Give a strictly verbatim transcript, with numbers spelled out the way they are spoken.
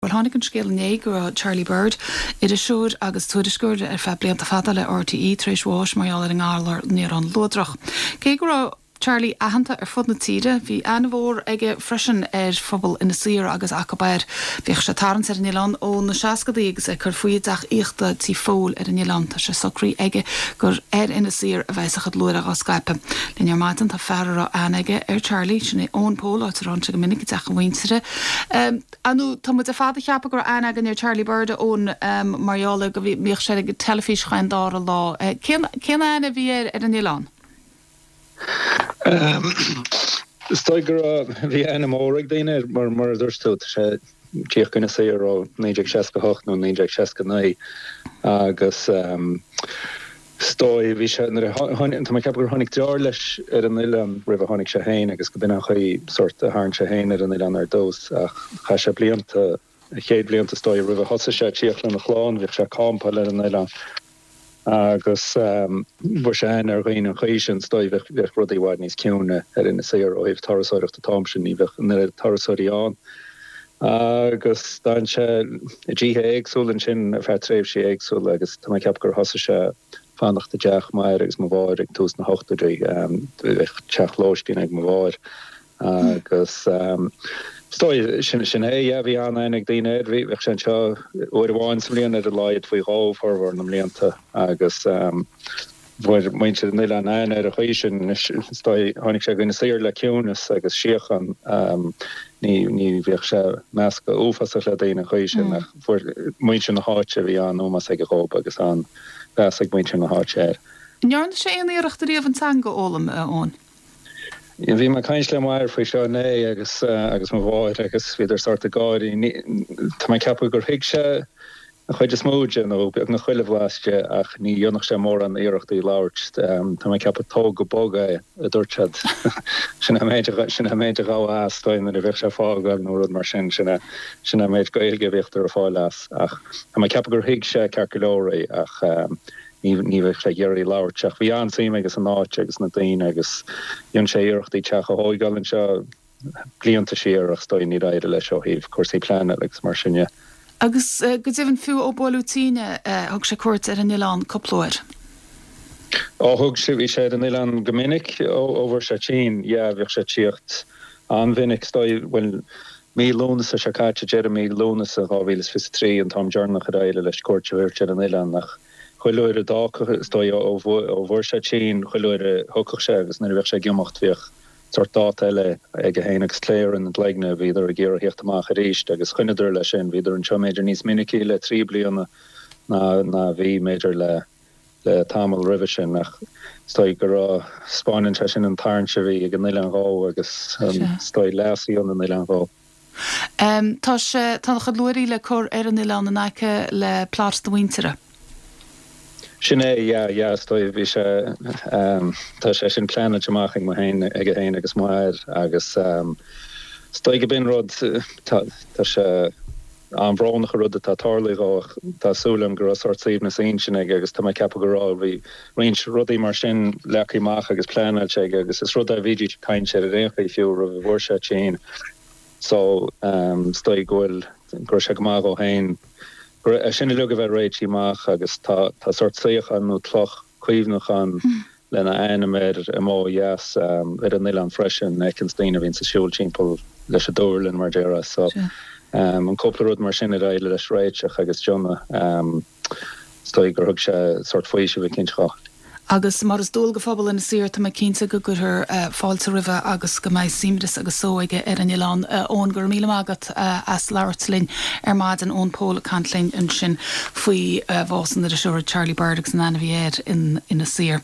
Well, hánig an scéal né go Charlie Bird idir siúr agus tuairisciúir ar fe blianta fada le R T E tréis bháis marall ar an gálar níor an lodrach. Cé go raibh Charlie ahananta ar fud na tíre, bhí anmhór ige freisin ar phobal ina sir agus acabair bhíoh sé tarrant ar an Ilan ó na seascadaí agus ag chur faoideach íochta tí fóil ar an Ilan tá sé socraí ige gur ar ina sir a bheisachad luaire á Skype. Linn ar maitan tá fearar á anaige ar Charlie sinna ón pól áit ran se go minic deach an bhaintere. Um, anú tá mu a fada cheappa gur anagan ar Charlie Bird ón um, marall go bhí míoch sé go telefís chaindára lá. Uh, Cén ana bhí ar an Ilan? Stoi gur bhí ana mórig daine mar mar dúirstú sé tíoch gona sé ar ó níideag seasca hocht nó níideag seasca naí agus stoi bhí sé tá mai ceap gur tháinig dear leis ar an Ilan ribh tháinig sé héin agus go bin chuí sort a tharn sé héin ar an Ilan ar dós ach cha sé blianta chéad blianta stoi ribh thosa sé tíoch le na chláán bhíh sé campa le an Ilan agus bhar sé ar ghaoin an chéisian stoi bheith bheith rudí bhaid níos ciúne ar ina séar ó bh tarasóireachta Thomson ní bheith na tarasóirí an agus dáin sé ddíthe éagsúil an sin a fear tréimh sé éagsúil agus tá mai ceap gur thosa sé fannachta deach mair agus mo bháir ag tús na hochtaidí bheith teach lóistín ag mo bháir agus stoi sin sin é ja bhí an ag daine bhí sin seo uair bháin sa blion ar a láid faoi gá forhar na mblianta agus bhfuir muinte an Ilan aine ar a chuisisin stoi tháinig sé gona saoir le ciúnas agus siochan ní ní bhíoh sé measca úfasach le daine chuisisin ach bhfuir muinte na háite bhí an ómas ag a chóp agus an bheas ag muinte na háite ar. Nearna sé aoníocht a riamh an tanga ólam ón? Ja bhí mar caiins le mar faoi seo né agus agus mo bháid agus viidir sort a gáirí tá mai ceapú gur hiic sé a chuid is móide nó beag na chuile bhláiste ach ní dionach sé mór an éireachtaí láirt tá mai ceappa tó go boga a dúirtead sin sin méid a gá astáin a bheith sé fágáil nó rud mar sin sinna sinna méid gailge bhíochttar a fáil as ach tá mai ceappa gur hiic sé cearcolóirí ach ní bheith sé géirí láirteach. Bhí an saoim agus an áit agus na daine agus dionn sé iarachtaí teach a hóigáil seo blianta siarach stoi ní raide le seo híh cuasaí pleanna legus mar sinne. Agus go dtíhann fiú ó bolútíine thug sé cuairt ar an Ilan coplóir? Ó thug si bhí sé an Ilan gomininic ó bhar sé tín, ja bhíoh sé tíocht an vinnic stoi bhfuil mí lúnas a se caite Jeremy lúnas a gáhílas fis trí an Tom Jarnach a raile leis cuairt ar an Ilan nach chuileir a dá stoi ó bhar sé tín chuileir a thucach sé agus na bheith sé giomacht bhíoch sort dá eile ag a héananig léir an leigne bhíidir a ggéar heachtamach a ríist agus chuineidir lei sin bhíidir an seo méidir níos minicí le trí bliana na na bhí méidir le le tamil rih sin nach stoi gur Spáin se sin an tarn se bhí ag an Ilan gá agus stoi leasí an an Ilan gá. Tá sé tá chud luirí le chur ar an Ilan an aice le plás do wintere. Sinné ja ja stoi bhí sé tá sé sin plan teaching mo héin ag a héin agus máir agus stoi go bin rud tá sé an bhránach rud atá tarlaigh tásúlam gur sort síomh na sin sin agus tá mai ceappa gorá bhí rins rudaí mar sin lechaíach agus planal sé agus is rud a bhíidir caiin sé a réchaí fiú ra bh bhór sé tin so stoi ghfuil gur se go má go héin sinna lu bheith réitíach agus tá sort saochan nó tloch cuiomhnach an lena aanaméid a mó yes ar an Ilan freisin ecin a vín sa siúil timppel leis a dúirlinn mar déire so an coppla rud mar sinna raile leis réiteach agus Johna stoi gur thug sé sort faoise bh cinseach. Agus mar is dul go fphobal in sir tá mai cinnte go gur fáilte ribh agus go mbeidh simras agus sóige ar an Ilan ón gur míle agat as leirtlinn ar maid an ón pól cantlinn an sin faoi bhásan ar a siúir Charlie Bird agus an ana bhí in ina sir.